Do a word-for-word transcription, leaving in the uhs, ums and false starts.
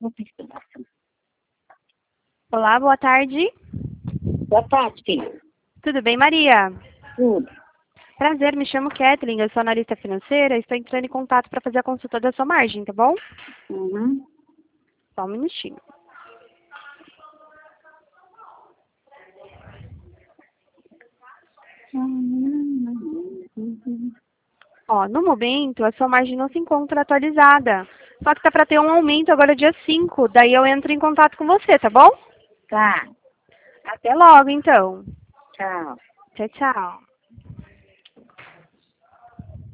vou pesquisar. Olá, boa tarde. Boa tarde, filho. Tudo bem, Maria? Tudo. Prazer, me chamo Kathleen, eu sou analista financeira e estou entrando em contato para fazer a consulta da sua margem, tá bom? Uhum. Só um minutinho. Ó, no momento, a sua margem não se encontra atualizada. Só que tá para ter um aumento agora dia cinco, daí eu entro em contato com você, tá bom? Tá. Até logo, então. Tchau. Tchau, tchau.